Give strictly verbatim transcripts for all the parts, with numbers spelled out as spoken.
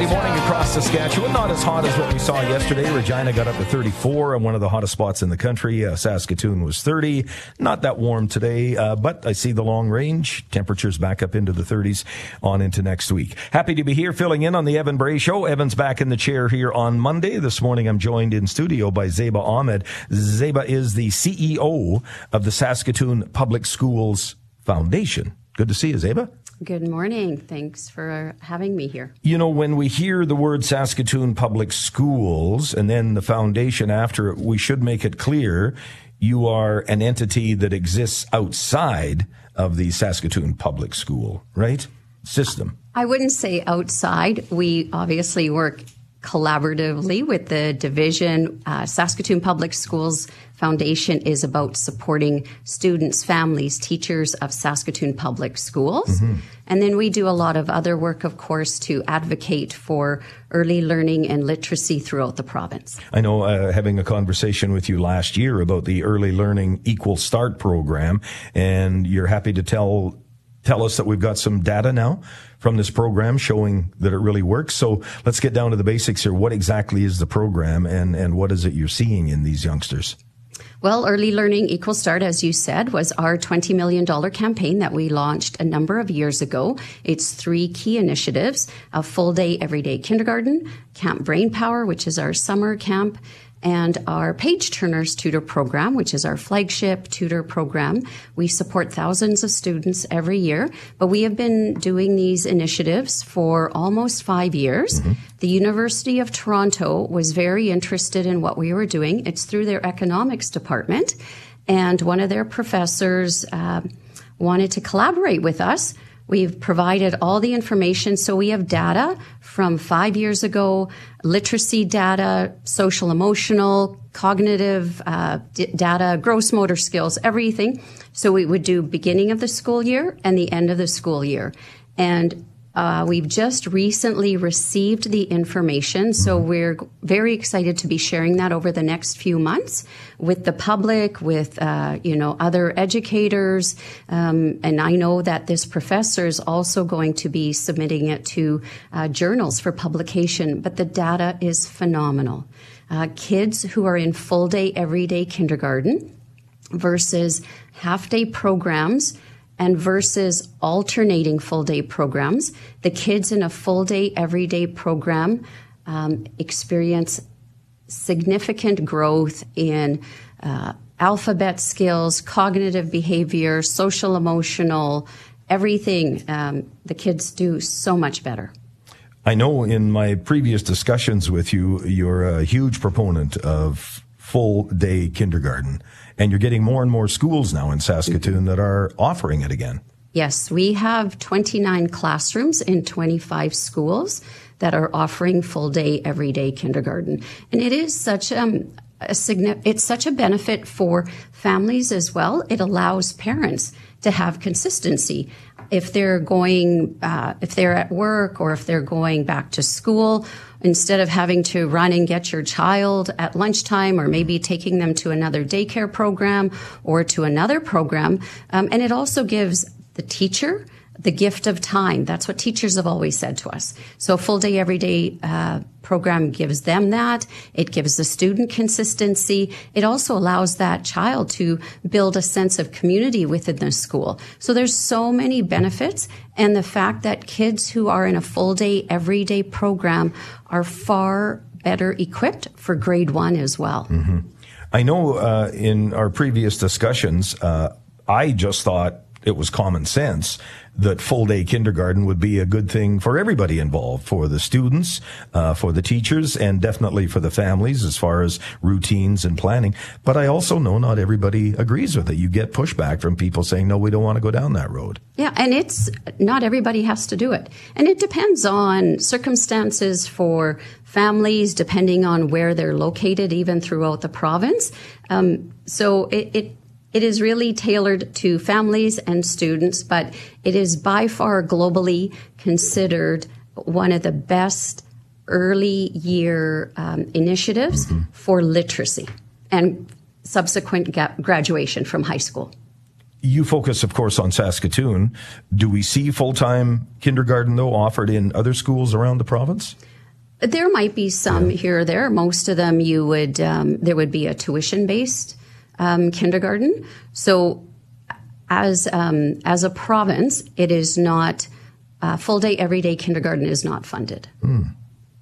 Monday morning across Saskatchewan. Not as hot as what we saw yesterday. Regina got up to thirty-four on one of the hottest spots in the country. Uh, Saskatoon was thirty. Not that warm today, uh, but I see the long range. Temperatures back up into the thirties on into next week. Happy to be here filling in on the Evan Bray Show. Evan's back in the chair here on Monday. This morning I'm joined in studio by Zeba Ahmed. Zeba is the C E O of the Saskatoon Public Schools Foundation. Good to see you, Zeba. Good morning. Thanks for having me here. You know, when we hear the word Saskatoon Public Schools and then the foundation after it, we should make it clear you are an entity that exists outside of the Saskatoon Public School, right? System. I wouldn't say outside. We obviously work collaboratively with the division. Uh, Saskatoon Public Schools Foundation is about supporting students, families, teachers of Saskatoon Public Schools. Mm-hmm. And then we do a lot of other work, of course, to advocate for early learning and literacy throughout the province. I know uh, having a conversation with you last year about the Early Learning Equal Start program, and you're happy to tell tell us that we've got some data now from this program showing that it really works. So let's get down to the basics here. What exactly is the program, and, and what is it you're seeing in these youngsters? Well, Early Learning Equal Start, as you said, was our twenty million dollars campaign that we launched a number of years ago. It's three key initiatives: a full day, everyday kindergarten, Camp Brainpower, which is our summer camp, and our Page Turners Tutor Program, which is our flagship tutor program. We support thousands of students every year, but we have been doing these initiatives for almost five years. Mm-hmm. The University of Toronto was very interested in what we were doing. It's through their economics department, and one of their professors uh, wanted to collaborate with us. We've provided all the information, so we have data from five years ago, literacy data, social emotional, cognitive uh, d- data, gross motor skills, everything. So we would do beginning of the school year and the end of the school year. And Uh, we've just recently received the information, so we're very excited to be sharing that over the next few months with the public, with, uh, you know, other educators. Um, and I know that this professor is also going to be submitting it to uh, journals for publication, but the data is phenomenal. Uh, kids who are in full day, everyday kindergarten versus half day programs and versus alternating full-day programs. The kids in a full-day, everyday program um, experience significant growth in uh, alphabet skills, cognitive behavior, social, emotional, everything. Um, the kids do so much better. I know in my previous discussions with you, you're a huge proponent of full-day kindergarten. And you're getting more and more schools now in Saskatoon that are offering it again. Yes, we have twenty-nine classrooms in twenty-five schools that are offering full day, everyday kindergarten. And it is such um, a significant, it's such a benefit for families as well. It allows parents to have consistency. If they're going, uh, if they're at work or if they're going back to school, instead of having to run and get your child at lunchtime or maybe taking them to another daycare program or to another program. Um, and it also gives the teacher the gift of time. That's what teachers have always said to us. So full day, everyday uh, program gives them that. It gives the student consistency. It also allows that child to build a sense of community within the school. So there's so many benefits. And the fact that kids who are in a full day, everyday program are far better equipped for grade one as well. Mm-hmm. I know uh, in our previous discussions, uh, I just thought it was common sense that full-day kindergarten would be a good thing for everybody involved, for the students, uh, for the teachers, and definitely for the families as far as routines and planning. But I also know not everybody agrees with it. You get pushback from people saying, no, we don't want to go down that road. Yeah, and it's not everybody has to do it. And it depends on circumstances for families, depending on where they're located, even throughout the province. Um, so it, it It is really tailored to families and students, but it is by far globally considered one of the best early year um, initiatives mm-hmm. for literacy and subsequent ga- graduation from high school. You focus, of course, on Saskatoon. Do we see full-time kindergarten, though, offered in other schools around the province? There might be some yeah. here or there. Most of them, you would um, there would be a tuition-based um, kindergarten. So, as um, as a province, it is not uh, full day, everyday kindergarten is not funded. Mm.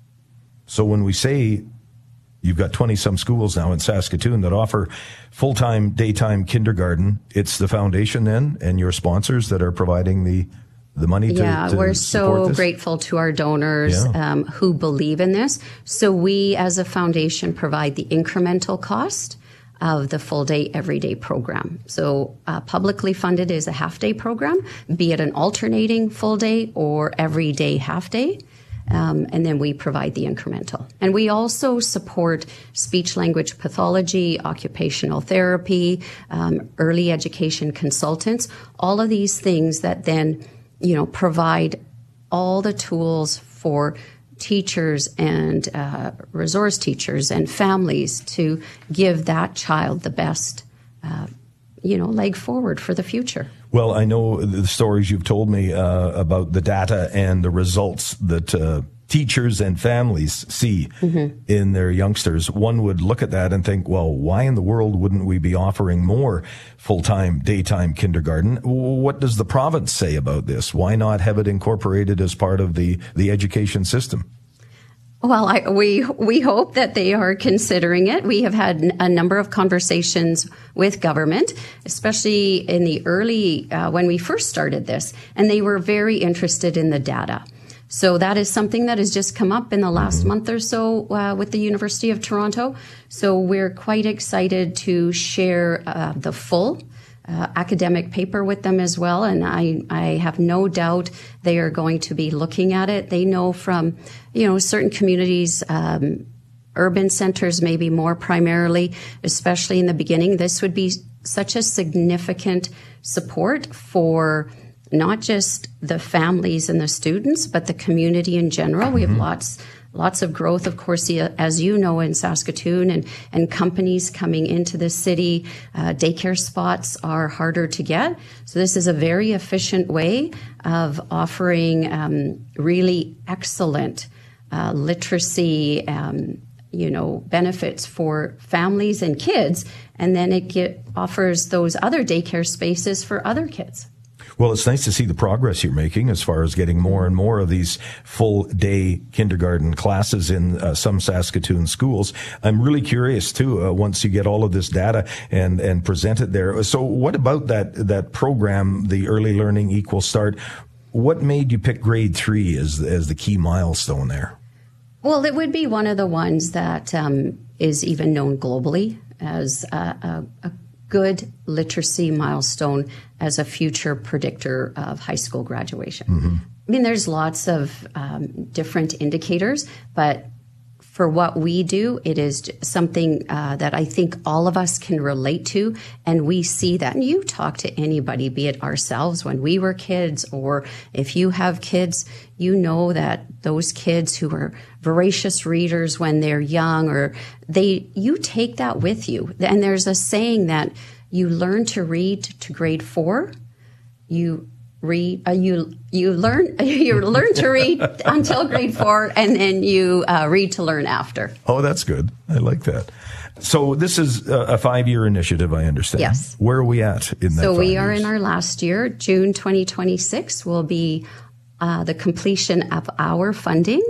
So when we say you've got twenty some schools now in Saskatoon that offer full-time, daytime kindergarten, it's the foundation then and your sponsors that are providing the the money to, yeah, to we're so this? grateful to our donors yeah. um, who believe in this. So we, as a foundation, provide the incremental cost of the full day, everyday program. So uh, publicly funded is a half day program, be it an alternating full day or everyday half day. Um, and then we provide the incremental. And we also support speech language pathology, occupational therapy, um, early education consultants, all of these things that then, you know, provide all the tools for teachers and uh, resource teachers and families to give that child the best, uh, you know, leg forward for the future. Well, I know the stories you've told me uh, about the data and the results that uh, teachers and families see mm-hmm. in their youngsters. One would look at that and think, well, why in the world wouldn't we be offering more full-time, daytime kindergarten? What does the province say about this? Why not have it incorporated as part of the, the education system? Well, I, we we hope that they are considering it. We have had a number of conversations with government, especially in the early, uh, when we first started this, and they were very interested in the data. So that is something that has just come up in the last mm-hmm. month or so uh, with the University of Toronto. So we're quite excited to share uh, the full Uh, academic paper with them as well, and I, I have no doubt they are going to be looking at it. They know from, you know, certain communities, um, urban centers maybe more primarily, especially in the beginning, this would be such a significant support for not just the families and the students, but the community in general. We have mm-hmm. lots Lots of growth, of course, as you know, in Saskatoon, and, and companies coming into the city. Uh, daycare spots are harder to get. So this is a very efficient way of offering um, really excellent uh, literacy, um, you know, benefits for families and kids. And then it get, offers those other daycare spaces for other kids. Well, it's nice to see the progress you're making as far as getting more and more of these full-day kindergarten classes in uh, some Saskatoon schools. I'm really curious, too, uh, once you get all of this data and, and present it there. So what about that, that program, the Early Learning Equal Start? What made you pick grade three as, as the key milestone there? Well, it would be one of the ones that um, is even known globally as a, a, a good literacy milestone as a future predictor of high school graduation. Mm-hmm. I mean, there's lots of um, different indicators, but for what we do, it is something uh, that I think all of us can relate to, and we see that. And you talk to anybody, be it ourselves when we were kids, or if you have kids, you know that those kids who are voracious readers when they're young, or they, you take that with you. And there's a saying that you learn to read to grade four, you read, uh, you you learn you learn to read until grade four, and then you uh, read to learn after. Oh, that's good. I like that. So this is a five-year initiative, I understand. Yes. Where are we at in that? So we five are years? in our last year. June twenty twenty-six will be uh, the completion of our funding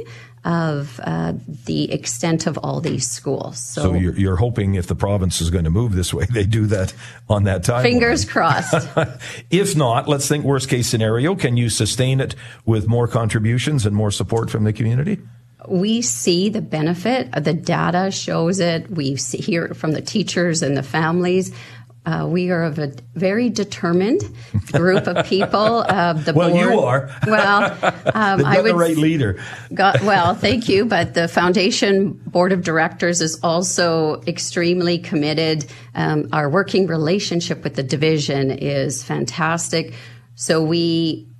of uh, the extent of all these schools. So, so you're, you're hoping if the province is going to move this way, they do that on that time. Fingers crossed. If not, let's think worst case scenario. Can you sustain it with more contributions and more support from the community? We see the benefit. The data shows it. We see, hear it from the teachers and the families. Uh, we are of a very determined group of people. Uh, the well, board, you are. Well, um, I would the right leader. Got, well, thank you. But the foundation board of directors is also extremely committed. Um, our working relationship with the division is fantastic. So we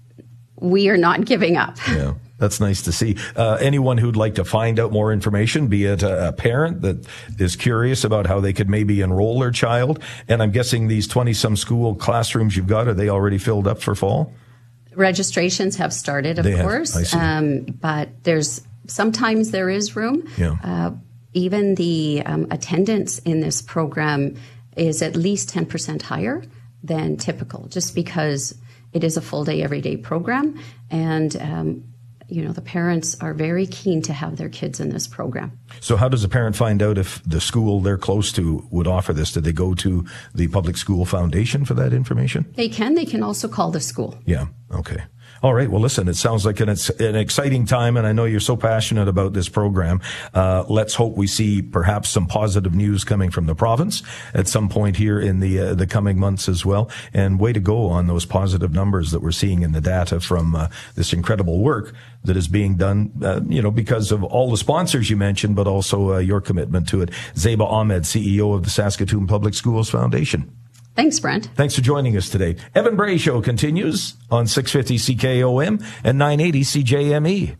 we are not giving up. Yeah. That's nice to see. Uh, anyone who'd like to find out more information, be it a, a parent that is curious about how they could maybe enroll their child, and I'm guessing these twenty-some school classrooms you've got, are they already filled up for fall? Registrations have started, of they course, have. I see. Um, but there's sometimes there is room. Yeah. Uh, even the um, attendance in this program is at least ten percent higher than typical, just because it is a full day, everyday program. And, um, you know, the parents are very keen to have their kids in this program. So how does a parent find out if the school they're close to would offer this? Do they go to the Public School Foundation for that information? They can. They can also call the school. Yeah. Okay. All right. Well, listen, it sounds like an, it's an exciting time, and I know you're so passionate about this program. Uh, let's hope we see perhaps some positive news coming from the province at some point here in the uh, the coming months as well. And way to go on those positive numbers that we're seeing in the data from uh, this incredible work that is being done, uh, you know, because of all the sponsors you mentioned, but also uh, your commitment to it. Zeba Ahmed, C E O of the Saskatoon Public Schools Foundation. Thanks, Brent. Thanks for joining us today. Evan Bray Show continues on six fifty C K O M and nine eighty C J M E.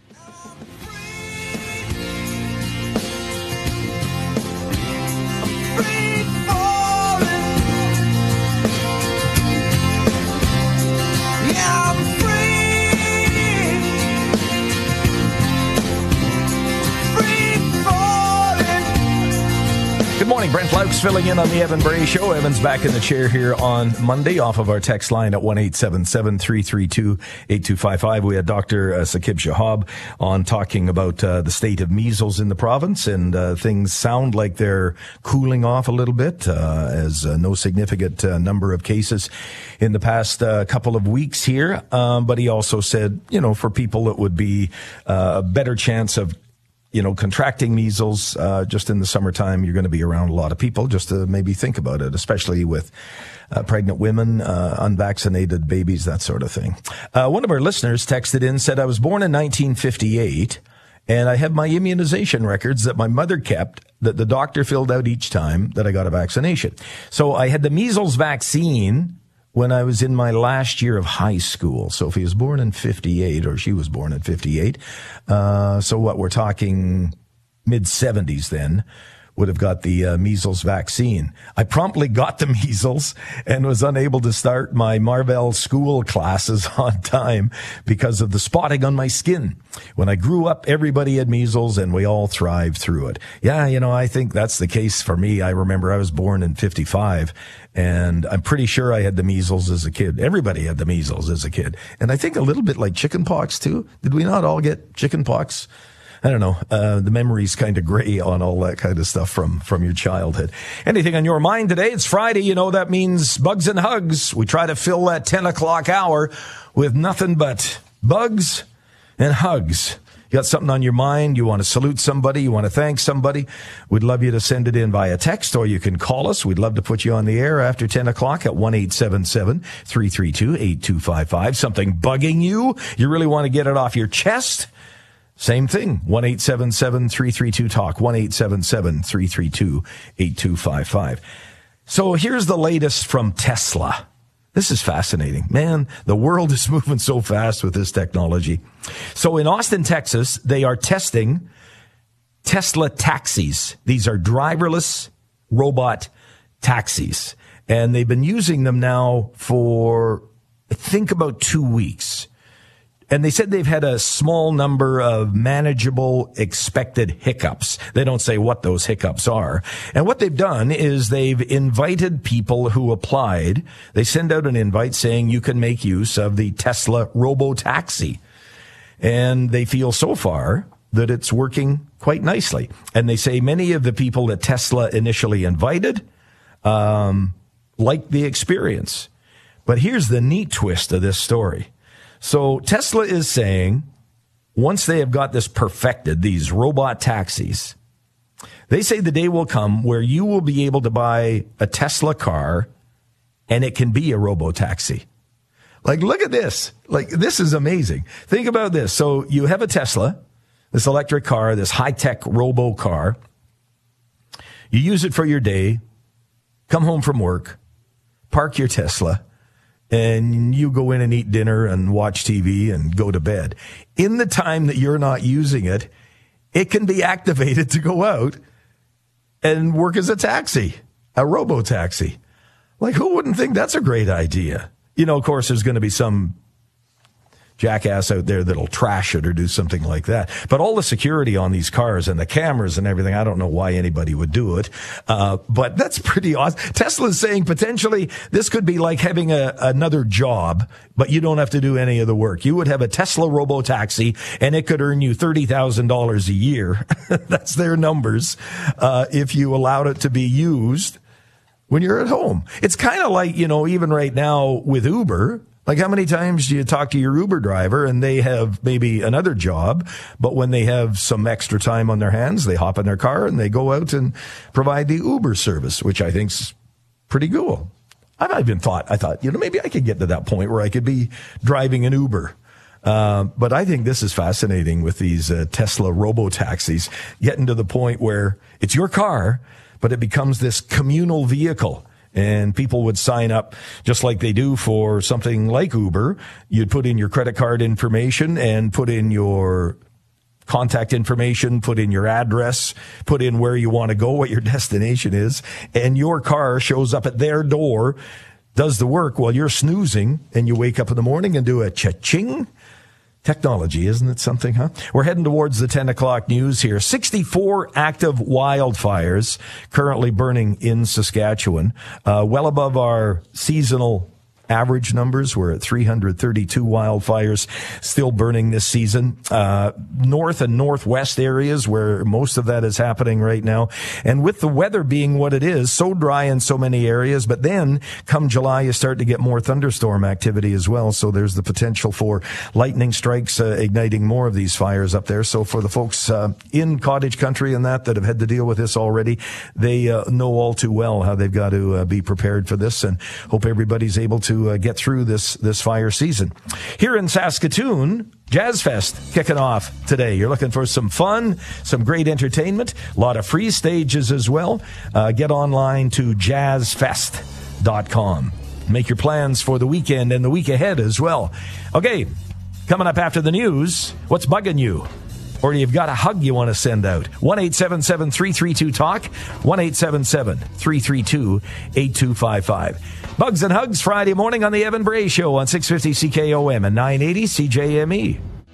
Good morning. Brent Laux filling in on the Evan Bray Show. Evan's back in the chair here on Monday off of our text line at one eight seven seven, three three two, eight two five five. We had Doctor Uh, Saqib Shahab on talking about uh, the state of measles in the province, and uh, things sound like they're cooling off a little bit uh, as uh, no significant uh, number of cases in the past uh, couple of weeks here. Um, but he also said, you know, for people it would be uh, a better chance of you know, contracting measles, uh, just in the summertime, you're going to be around a lot of people, just to maybe think about it, especially with uh, pregnant women, uh, unvaccinated babies, that sort of thing. Uh, one of our listeners texted in, said, I was born in nineteen fifty-eight, and I have my immunization records that my mother kept that the doctor filled out each time that I got a vaccination. So I had the measles vaccine when I was in my last year of high school. So if he was born in fifty-eight, or she was born in fifty-eight, uh, so what, we're talking mid seventies then, would have got the uh, measles vaccine. I promptly got the measles and was unable to start my Marvell school classes on time because of the spotting on my skin. When I grew up, everybody had measles and we all thrived through it. Yeah, you know, I think that's the case for me. I remember I was born in fifty-five, and I'm pretty sure I had the measles as a kid. Everybody had the measles as a kid. And I think a little bit like chicken pox too. Did we not all get chicken pox? I don't know. Uh, the memory's kind of gray on all that kind of stuff from, from your childhood. Anything on your mind today? It's Friday. You know, that means bugs and hugs. We try to fill that ten o'clock hour with nothing but bugs and hugs. You got something on your mind? You want to salute somebody? You want to thank somebody? We'd love you to send it in via text, or you can call us. We'd love to put you on the air after ten o'clock at one eight seven seven, three three two, eight two five five. Something bugging you? You really want to get it off your chest? Same thing, one eight seven seven, three three two, talk, one eight seven seven, three three two, eight two five five. So here's the latest from Tesla. This is fascinating. Man, the world is moving so fast with this technology. So in Austin, Texas, they are testing Tesla taxis. These are driverless robot taxis. And they've been using them now for, I think, about two weeks. And they said they've had a small number of manageable expected hiccups. They don't say what those hiccups are. And what they've done is they've invited people who applied. They send out an invite saying you can make use of the Tesla Robotaxi. And they feel so far that it's working quite nicely. And they say many of the people that Tesla initially invited um, liked the experience. But here's the neat twist of this story. So Tesla is saying once they have got this perfected, these robot taxis, they say the day will come where you will be able to buy a Tesla car and it can be a robotaxi. Like, look at this. Like, this is amazing. Think about this. So you have a Tesla, this electric car, this high-tech robo car. You use it for your day, come home from work, park your Tesla, and you go in and eat dinner and watch T V and go to bed. In the time that you're not using it, it can be activated to go out and work as a taxi, a robo-taxi. Like, who wouldn't think that's a great idea? You know, of course, there's going to be some jackass out there that'll trash it or do something like that. But all the security on these cars and the cameras and everything, I don't know why anybody would do it. Uh, but that's pretty awesome. Tesla's saying potentially this could be like having a, another job, but you don't have to do any of the work. You would have a Tesla robo-taxi and it could earn you thirty thousand dollars a year. That's their numbers. Uh, if you allowed it to be used when you're at home. It's kind of like, you know, even right now with Uber. Like, how many times do you talk to your Uber driver and they have maybe another job, but when they have some extra time on their hands, they hop in their car and they go out and provide the Uber service, which I think's pretty cool. I've even thought, I thought, you know, maybe I could get to that point where I could be driving an Uber. Uh, but I think this is fascinating with these uh, Tesla robo-taxis getting to the point where it's your car, but it becomes this communal vehicle. And people would sign up just like they do for something like Uber. You'd put in your credit card information and put in your contact information, put in your address, put in where you want to go, what your destination is, and your car shows up at their door, does the work while you're snoozing, and you wake up in the morning and do a cha-ching. Technology, isn't it something, huh? We're heading towards the ten o'clock news here. sixty-four active wildfires currently burning in Saskatchewan, uh, well above our seasonal average numbers. We're at three hundred thirty-two wildfires still burning this season. Uh, north and northwest areas where most of that is happening right now. And with the weather being what it is, so dry in so many areas, but then come July, you start to get more thunderstorm activity as well. So there's the potential for lightning strikes, uh, igniting more of these fires up there. So for the folks uh, in cottage country and that that have had to deal with this already, they uh, know all too well how they've got to uh, be prepared for this, and hope everybody's able to to uh, get through this this fire season. Here in Saskatoon, Jazz Fest kicking off today. You're looking for some fun, some great entertainment, a lot of free stages as well. Uh, get online to jazz fest dot com. Make your plans for the weekend and the week ahead as well. Okay, coming up after the news, what's bugging you? Or you've got a hug you want to send out. one eight seven seven, three three two, talk. one eight seven seven, three three two, eight two five five. Bugs and Hugs Friday morning on the Evan Bray Show on six fifty C K O M and nine eighty C J M E.